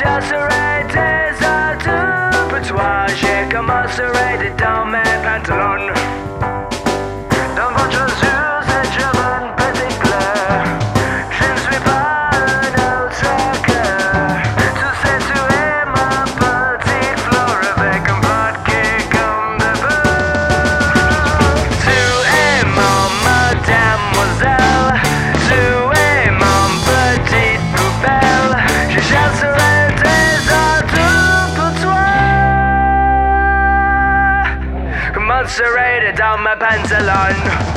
chasserai tes atouts pour toi. J'ai commencé dans mes pantalons. Dans votre yeux, cette jeune petite fleur. Je ne suis pas un outsider. Tu sais, tu es ma petite fleur avec un pot qui comme de beurre. Tu es mon mademoiselle. Tu es mon petite poubelle. Je chasserai tes atouts pour toi. Commencerai dans mes pantalons.